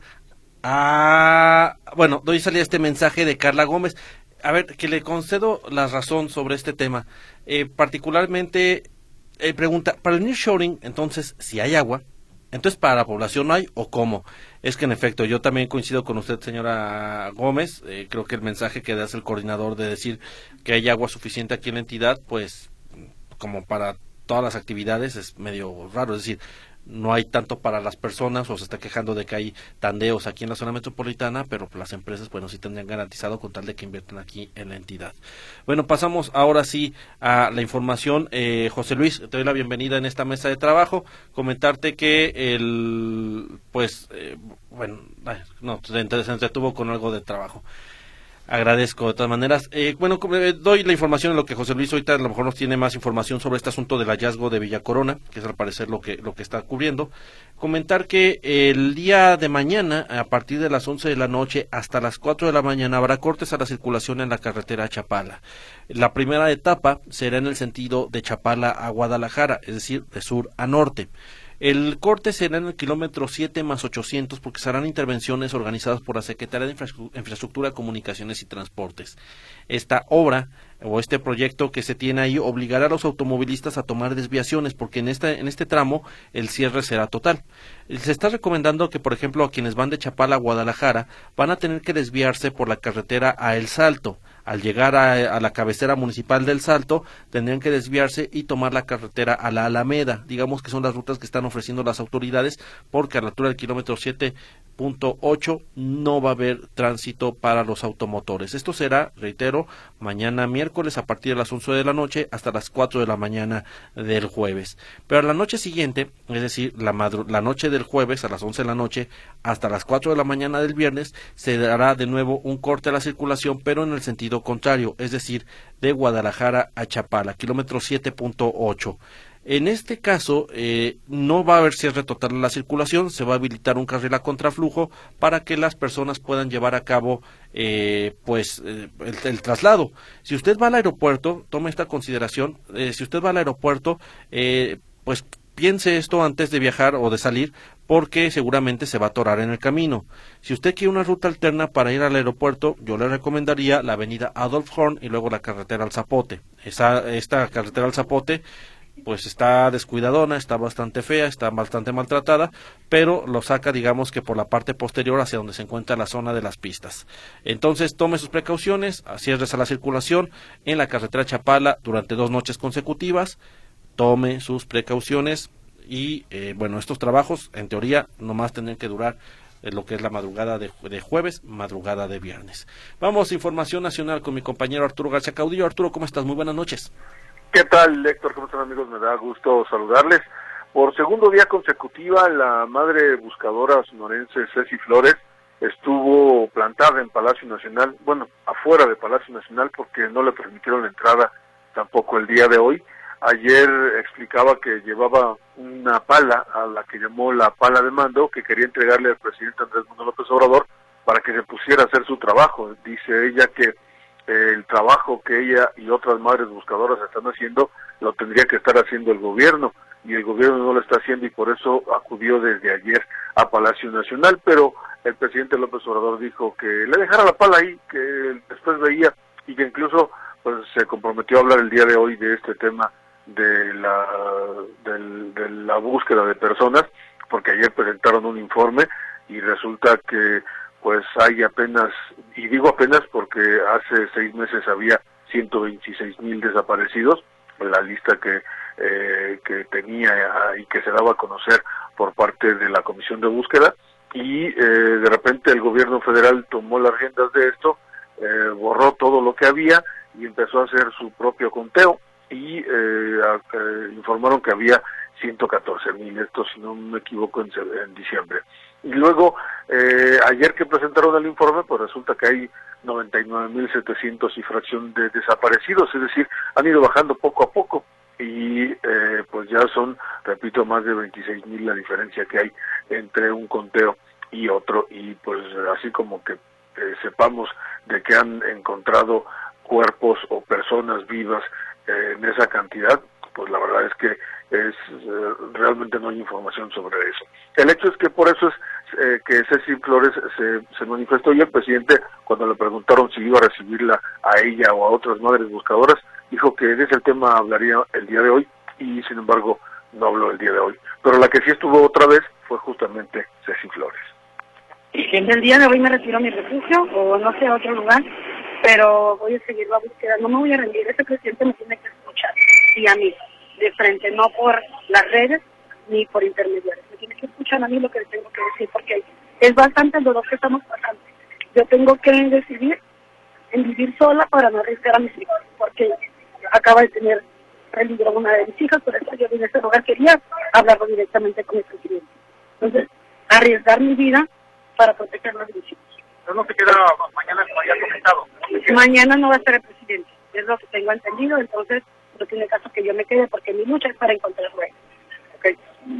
doy salida este mensaje de Carla Gómez. A ver, que le concedo la razón sobre este tema. Particularmente, pregunta, para el nearshoring, entonces, si hay agua, entonces para la población no hay, ¿o cómo? Es que en efecto, yo también coincido con usted, señora Gómez. Creo que el mensaje que hace el coordinador de decir que hay agua suficiente aquí en la entidad, pues, como para todas las actividades, es medio raro. Es decir, no hay tanto para las personas, o se está quejando de que hay tandeos aquí en la zona metropolitana, pero las empresas, bueno, sí tendrían garantizado con tal de que inviertan aquí en la entidad. Bueno, pasamos ahora sí a la información. José Luis, te doy la bienvenida en esta mesa de trabajo. Comentarte que se entretuvo con algo de trabajo. Agradezco de todas maneras. Doy la información en lo que José Luis ahorita a lo mejor nos tiene más información sobre este asunto del hallazgo de Villa Corona, que es al parecer lo que está cubriendo. Comentar que el día de mañana, a partir de las 11 de la noche hasta las 4 de la mañana, habrá cortes a la circulación en la carretera a Chapala. La primera etapa será en el sentido de Chapala a Guadalajara, es decir, de sur a norte. El corte será en el kilómetro 7 más 800 porque serán intervenciones organizadas por la Secretaría de Infraestructura, Comunicaciones y Transportes. Esta obra o este proyecto que se tiene ahí obligará a los automovilistas a tomar desviaciones porque en este tramo el cierre será total. Se está recomendando que, por ejemplo, a quienes van de Chapala a Guadalajara van a tener que desviarse por la carretera a El Salto. Al llegar a la cabecera municipal del Salto, tendrían que desviarse y tomar la carretera a la Alameda. Digamos que son las rutas que están ofreciendo las autoridades, porque a la altura del kilómetro 7.8 no va a haber tránsito para los automotores. Esto será, reitero, mañana miércoles a partir de las 11 de la noche hasta las 4 de la mañana del jueves. Pero a la noche siguiente, es decir, la noche del jueves a las 11 de la noche hasta las 4 de la mañana del viernes, se dará de nuevo un corte a la circulación, pero en el sentido contrario, es decir, de Guadalajara a Chapala, kilómetro 7.8. En este caso, no va a haber cierre total de la circulación, se va a habilitar un carril a contraflujo para que las personas puedan llevar a cabo el traslado. Si usted va al aeropuerto, tome esta consideración, si usted va al aeropuerto, pues piense esto antes de viajar o de salir, porque seguramente se va a atorar en el camino. Si usted quiere una ruta alterna para ir al aeropuerto, yo le recomendaría la avenida Adolf Horn y luego la carretera al Zapote. Esta carretera al Zapote pues está descuidadona, está bastante fea, está bastante maltratada, pero lo saca, digamos que por la parte posterior hacia donde se encuentra la zona de las pistas. Entonces tome sus precauciones, cierres a la circulación en la carretera Chapala durante 2 noches consecutivas, tome sus precauciones y estos trabajos en teoría nomás tendrían que durar lo que es la madrugada de jueves, madrugada de viernes. Vamos a información nacional con mi compañero Arturo García Caudillo. Arturo, ¿cómo estás? Muy buenas noches. ¿Qué tal, Héctor? ¿Cómo están, amigos? Me da gusto saludarles. Por segundo día consecutiva, la madre buscadora sonorense Ceci Flores estuvo plantada en Palacio Nacional, afuera de Palacio Nacional, porque no le permitieron la entrada tampoco el día de hoy. Ayer explicaba que llevaba una pala, a la que llamó la pala de mando, que quería entregarle al presidente Andrés Manuel López Obrador para que se pusiera a hacer su trabajo. Dice ella que el trabajo que ella y otras madres buscadoras están haciendo lo tendría que estar haciendo el gobierno, y el gobierno no lo está haciendo, y por eso acudió desde ayer a Palacio Nacional. Pero el presidente López Obrador dijo que le dejara la pala ahí, que después veía, y que incluso pues se comprometió a hablar el día de hoy de este tema de la búsqueda de personas, porque ayer presentaron un informe y resulta que pues hay apenas, y digo apenas porque hace 6 meses había 126,000 desaparecidos, la lista que tenía y que se daba a conocer por parte de la Comisión de Búsqueda, y de repente el gobierno federal tomó las riendas de esto, borró todo lo que había y empezó a hacer su propio conteo, y informaron que había 114,000, esto si no me equivoco en diciembre. Y luego, ayer que presentaron el informe, pues resulta que hay 99,700 y fracción de desaparecidos, es decir, han ido bajando poco a poco. y pues ya son, repito, más de 26,000 la diferencia que hay entre un conteo y otro, y pues así como que sepamos de que han encontrado cuerpos o personas vivas en esa cantidad, pues la verdad es que realmente no hay información sobre eso. El hecho es que por eso es que Ceci Flores se manifestó, y el presidente, cuando le preguntaron si iba a recibirla a ella o a otras madres buscadoras, dijo que de ese tema hablaría el día de hoy, y sin embargo no habló el día de hoy. Pero la que sí estuvo otra vez fue justamente Ceci Flores. El día de hoy me retiro a mi refugio, o no sé, a otro lugar, pero voy a seguir la búsqueda, no me voy a rendir. Ese presidente me tiene que escuchar, y a mí, de frente, no por las redes ni por intermediarios. Me tiene que escuchar a mí lo que le tengo que decir, porque es bastante el dolor que estamos pasando. Yo tengo que decidir en vivir sola para no arriesgar a mis hijos, porque acaba de tener peligro una de mis hijas, por eso yo vine a este lugar, quería hablarlo directamente con el presidente. Entonces, arriesgar mi vida para proteger a mis hijos. No se queda mañana, como había comentado. Mañana no va a ser el presidente, es lo que tengo entendido, entonces no tiene caso que yo me quede, porque mi lucha es para encontrarlo a él. Okay.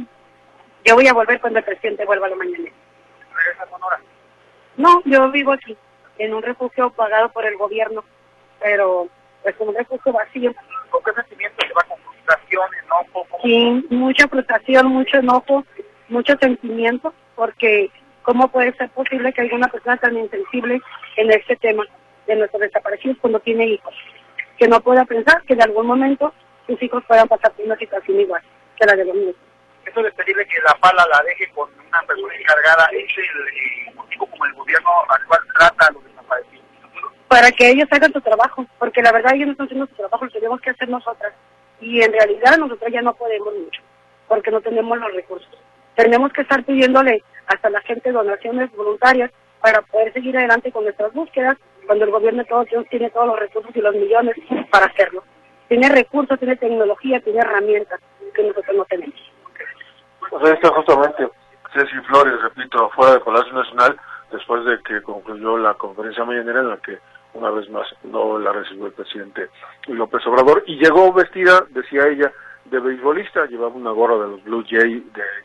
Yo voy a volver cuando el presidente vuelva a la mañana. ¿Regresa a Sonora? No, yo vivo aquí, en un refugio pagado por el gobierno, pero es un refugio vacío. ¿Con qué sentimiento se va? ¿Con frustración, enojo? Sí, mucha frustración, mucho enojo, mucho sentimiento, porque ¿cómo puede ser posible que haya una persona tan insensible en este tema de nuestros desaparecidos cuando tiene hijos? Que no pueda pensar que en algún momento sus hijos puedan pasar por una situación igual que la de los míos. Eso de pedirle que la pala la deje con una persona encargada, ¿es el motivo como el gobierno actual trata a los desaparecidos? Para que ellos hagan su trabajo, porque la verdad ellos no están haciendo su trabajo, lo tenemos que hacer nosotras. Y en realidad nosotros ya no podemos mucho, porque no tenemos los recursos. Tenemos que estar pidiéndole hasta la gente donaciones voluntarias para poder seguir adelante con nuestras búsquedas, cuando el gobierno tiene todos los recursos y los millones para hacerlo. Tiene recursos, tiene tecnología, tiene herramientas que nosotros no tenemos. Pues ahí está justamente Ceci Flores, repito, fuera del Palacio Nacional, después de que concluyó la conferencia mañanera en la que una vez más no la recibió el presidente López Obrador, y llegó vestida, decía ella, de beisbolista. Llevaba una gorra de los Blue Jays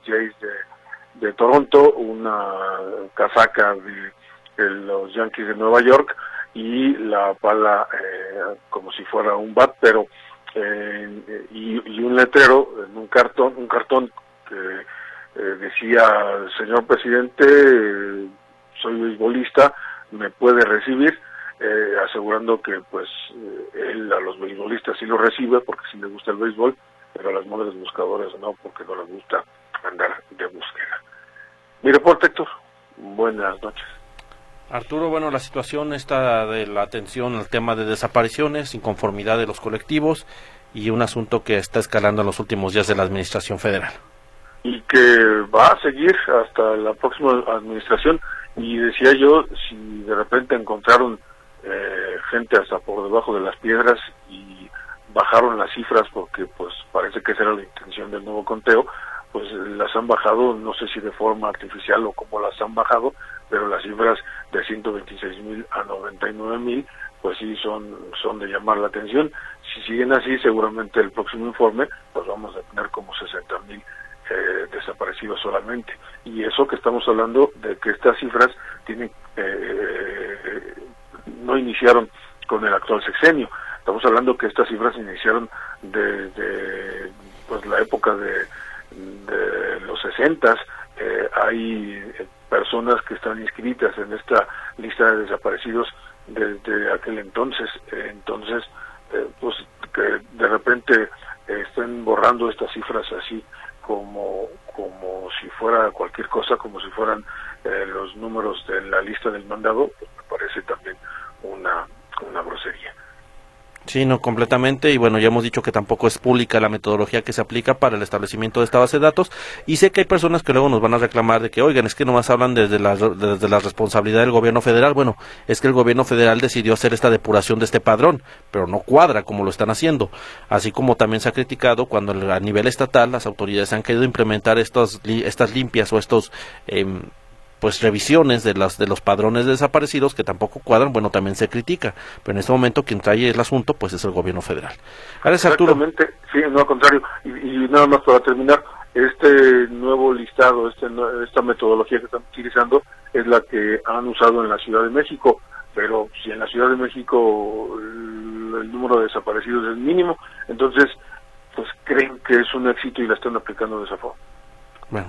de Toronto, una casaca de los Yankees de Nueva York y la pala como si fuera un bat, pero y un letrero en un cartón que decía: señor presidente, soy beisbolista, me puede recibir, asegurando que pues él a los beisbolistas sí lo recibe porque sí le gusta el béisbol, pero a las madres buscadoras no, porque no les gusta andar de búsqueda. Mi reporte, Héctor. Buenas noches. Arturo, bueno, la situación está de la atención al tema de desapariciones, inconformidad de los colectivos y un asunto que está escalando en los últimos días de la administración federal. Y que va a seguir hasta la próxima administración. Y decía yo, si de repente encontraron gente hasta por debajo de las piedras y bajaron las cifras, porque pues parece que esa era la intención del nuevo conteo, pues las han bajado, no sé si de forma artificial o cómo las han bajado, pero las cifras de 126,000 a 99,000, pues sí son de llamar la atención. Si siguen así, seguramente el próximo informe, pues vamos a tener como 60,000 desaparecidos solamente. Y eso que estamos hablando de que estas cifras tienen no iniciaron con el actual sexenio. Estamos hablando que estas cifras iniciaron desde pues la época de los 60s. Hay personas que están inscritas en esta lista de desaparecidos desde aquel entonces. Pues que de repente estén borrando estas cifras así como si fuera cualquier cosa, como si fueran los números de la lista del mandado, pues me parece también una grosería. Sí, no, completamente, y bueno, ya hemos dicho que tampoco es pública la metodología que se aplica para el establecimiento de esta base de datos, y sé que hay personas que luego nos van a reclamar de que, oigan, es que nomás hablan desde la responsabilidad del gobierno federal. Bueno, es que el gobierno federal decidió hacer esta depuración de este padrón, pero no cuadra como lo están haciendo, así como también se ha criticado cuando a nivel estatal las autoridades han querido implementar estas limpias o estos pues revisiones de los padrones de desaparecidos que tampoco cuadran, bueno, también se critica, pero en este momento quien trae el asunto pues es el gobierno federal. Gracias, Arturo. Exactamente, sí, no, al contrario, y nada más para terminar, este nuevo listado, esta metodología que están utilizando es la que han usado en la Ciudad de México, pero si en la Ciudad de México el número de desaparecidos es mínimo, entonces pues creen que es un éxito y la están aplicando de esa forma. Bueno,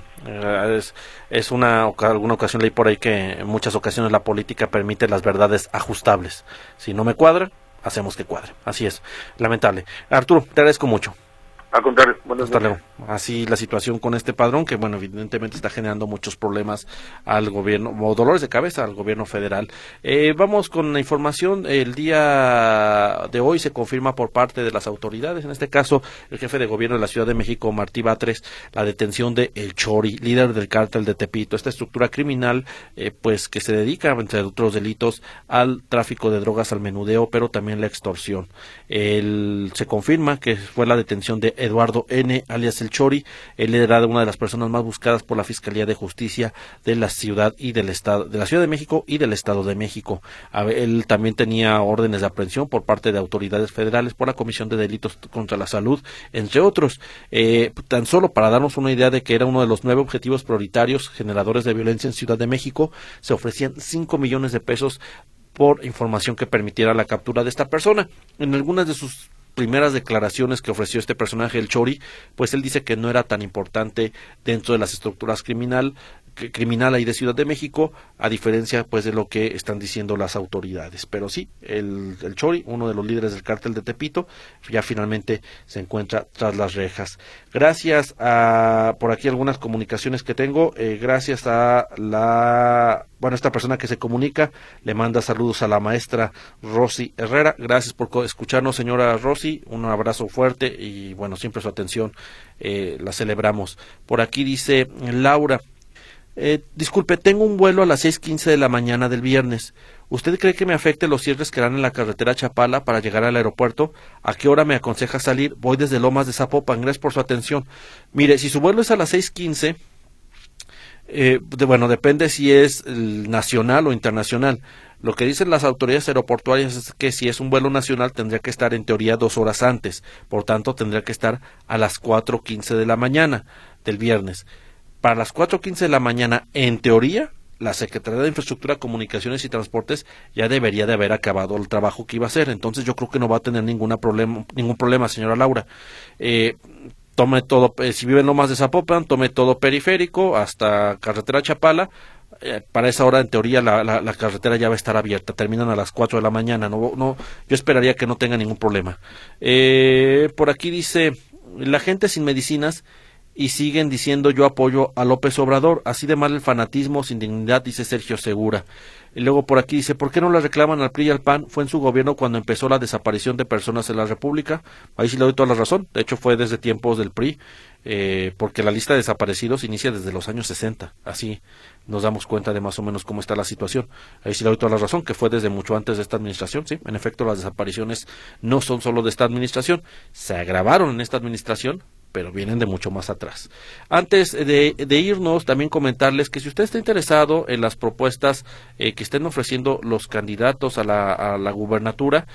es alguna ocasión leí por ahí que en muchas ocasiones la política permite las verdades ajustables. Si no me cuadra, hacemos que cuadre. Así es, lamentable. Arturo, te agradezco mucho. Al contrario, buenas Hasta noches. luego. Así la situación con este padrón, que bueno, evidentemente está generando muchos problemas al gobierno, o dolores de cabeza al gobierno federal. Vamos con la información. El día de hoy se confirma por parte de las autoridades, en este caso el jefe de gobierno de la Ciudad de México, Martí Batres, la detención de El Chori, líder del cártel de Tepito, esta estructura criminal pues que se dedica, entre otros delitos, al tráfico de drogas, al menudeo, pero también la extorsión. Se confirma que fue la detención de Eduardo N., alias El Chori. Él era una de las personas más buscadas por la Fiscalía de Justicia de la Ciudad y del Estado, de la Ciudad de México y del Estado de México. Él también tenía órdenes de aprehensión por parte de autoridades federales por la Comisión de Delitos contra la Salud, entre otros. Tan solo para darnos una idea de que era uno de los 9 objetivos prioritarios generadores de violencia en Ciudad de México, se ofrecían 5 millones de pesos por información que permitiera la captura de esta persona. En algunas de sus primeras declaraciones que ofreció este personaje, El Chori, pues él dice que no era tan importante dentro de las estructuras criminal ahí de Ciudad de México, a diferencia pues de lo que están diciendo las autoridades. Pero sí, el Chori, uno de los líderes del cártel de Tepito, ya finalmente se encuentra tras las rejas. Gracias a, por aquí algunas comunicaciones que tengo, gracias a esta persona que se comunica, le manda saludos a la maestra Rosy Herrera. Gracias por escucharnos, señora Rosy, un abrazo fuerte y bueno, siempre su atención la celebramos. Por aquí dice Laura, disculpe, tengo un vuelo a las 6:15 de la mañana del viernes. ¿Usted cree que me afecte los cierres que harán en la carretera Chapala para llegar al aeropuerto? ¿A qué hora me aconseja salir? Voy desde Lomas de Zapopan. Gracias por su atención. Mire, si su vuelo es a las 6:15, bueno, depende si es nacional o internacional. Lo que dicen las autoridades aeroportuarias es que si es un vuelo nacional tendría que estar en teoría 2 horas antes. Por tanto, tendría que estar a las 4:15 de la mañana del viernes. Para las 4:15 de la mañana, en teoría, la Secretaría de Infraestructura, Comunicaciones y Transportes ya debería de haber acabado el trabajo que iba a hacer. Entonces yo creo que no va a tener ningún problema, señora Laura. Tome todo, si vive en Lomas de Zapopan, tome todo periférico hasta carretera Chapala. Para esa hora, en teoría, la carretera ya va a estar abierta. Terminan a las 4 de la mañana. No, yo esperaría que no tenga ningún problema. Por aquí dice, la gente sin medicinas y siguen diciendo yo apoyo a López Obrador, así de mal el fanatismo, sin dignidad, dice Sergio Segura. Y luego por aquí dice, ¿por qué no le reclaman al PRI y al PAN? Fue en su gobierno cuando empezó la desaparición de personas en la República. Ahí sí le doy toda la razón, de hecho fue desde tiempos del PRI, porque la lista de desaparecidos inicia desde los años 60, así nos damos cuenta de más o menos cómo está la situación. Ahí sí le doy toda la razón, que fue desde mucho antes de esta administración, sí, en efecto las desapariciones no son solo de esta administración, se agravaron en esta administración, pero vienen de mucho más atrás. Antes de irnos, también comentarles que si usted está interesado en las propuestas que estén ofreciendo los candidatos a la gubernatura,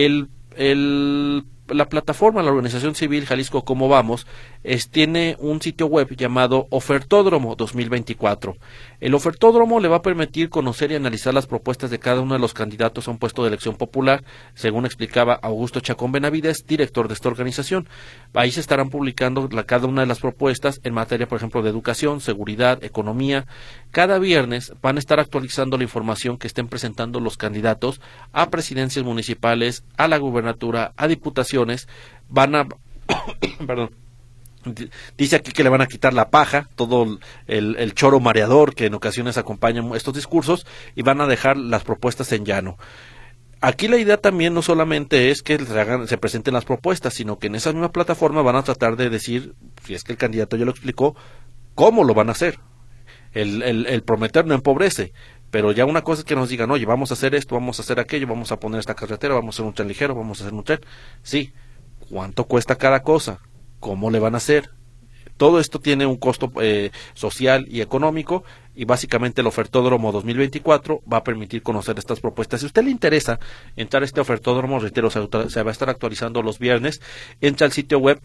la plataforma, la organización civil Jalisco Cómo Vamos, tiene un sitio web llamado Ofertódromo 2024. El Ofertódromo le va a permitir conocer y analizar las propuestas de cada uno de los candidatos a un puesto de elección popular, según explicaba Augusto Chacón Benavides, director de esta organización. Ahí se estarán publicando cada una de las propuestas en materia, por ejemplo, de educación, seguridad, economía. Cada viernes van a estar actualizando la información que estén presentando los candidatos a presidencias municipales, a la gubernatura, a diputaciones. Van a perdón, dice aquí que le van a quitar la paja, todo el choro mareador que en ocasiones acompaña estos discursos, y van a dejar las propuestas en llano. Aquí la idea también no solamente es que se presenten las propuestas, sino que en esa misma plataforma van a tratar de decir, si es que el candidato ya lo explicó, cómo lo van a hacer. El prometer no empobrece, pero ya una cosa es que nos digan, oye, vamos a hacer esto, vamos a hacer aquello, vamos a poner esta carretera, vamos a hacer un tren ligero, vamos a hacer un tren. Sí, ¿cuánto cuesta cada cosa? ¿Cómo le van a hacer? Todo esto tiene un costo social y económico, y básicamente el ofertódromo 2024 va a permitir conocer estas propuestas. Si a usted le interesa entrar a este ofertódromo, reitero, se va a estar actualizando los viernes, entra al sitio web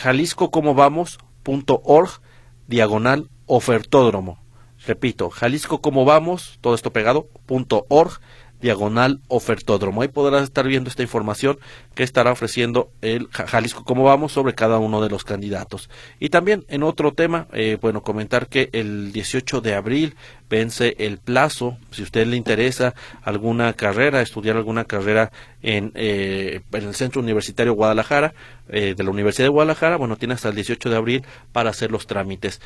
jaliscocomovamos.org/ofertódromo. Repito, jaliscocomovamos, todo esto pegado, .org/ofertódromo. Ahí podrás estar viendo esta información que estará ofreciendo el Jalisco Cómo Vamos sobre cada uno de los candidatos. Y también en otro tema, comentar que el 18 de abril vence el plazo, si a usted le interesa alguna carrera, estudiar alguna carrera en el Centro Universitario Guadalajara, de la Universidad de Guadalajara, tiene hasta el 18 de abril para hacer los trámites.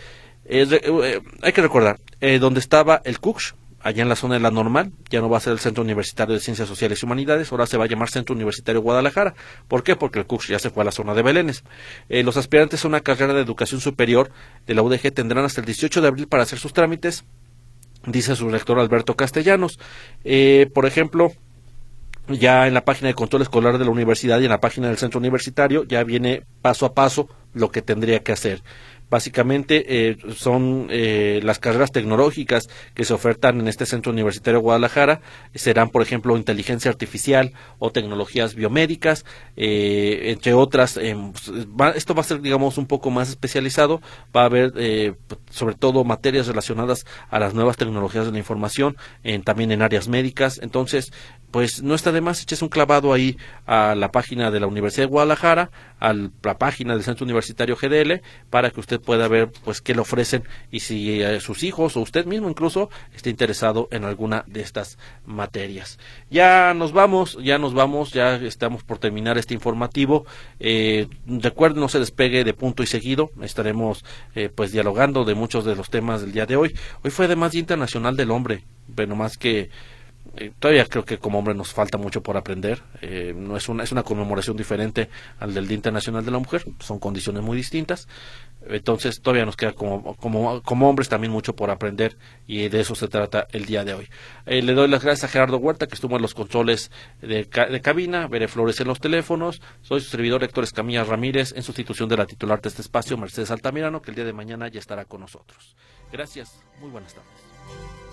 Hay que recordar, donde estaba el CUCH, allá en la zona de la Normal, ya no va a ser el Centro Universitario de Ciencias Sociales y Humanidades, ahora se va a llamar Centro Universitario Guadalajara. ¿Por qué? Porque el CUCH ya se fue a la zona de Belénes. Los aspirantes a una carrera de educación superior de la UDG tendrán hasta el 18 de abril para hacer sus trámites, dice su rector Alberto Castellanos. Por ejemplo, ya en la página de control escolar de la universidad y en la página del centro universitario ya viene paso a paso lo que tendría que hacer. Básicamente son las carreras tecnológicas que se ofertan en este Centro Universitario Guadalajara, serán por ejemplo inteligencia artificial o tecnologías biomédicas, entre otras. Esto va a ser digamos un poco más especializado, va a haber sobre todo materias relacionadas a las nuevas tecnologías de la información, también en áreas médicas. Entonces pues no está de más, eches un clavado ahí a la página de la Universidad de Guadalajara, a la página del Centro Universitario GDL, para que usted pueda ver pues qué le ofrecen y si sus hijos o usted mismo incluso esté interesado en alguna de estas materias. Ya nos vamos, ya estamos por terminar este informativo. Recuerden, no se despegue de Punto y Seguido, estaremos pues dialogando de muchos de los temas del día de hoy. Hoy fue además Día Internacional del Hombre, pero más que todavía creo que como hombre nos falta mucho por aprender. No es una conmemoración diferente al del Día Internacional de la Mujer, son condiciones muy distintas. Entonces todavía nos queda como hombres también mucho por aprender, y de eso se trata el día de hoy. Le doy las gracias a Gerardo Huerta, que estuvo en los controles de cabina, Bere Flores en los teléfonos. Soy su servidor Héctor Escamilla Ramírez, en sustitución de la titular de este espacio, Mercedes Altamirano, que el día de mañana ya estará con nosotros. Gracias, muy buenas tardes.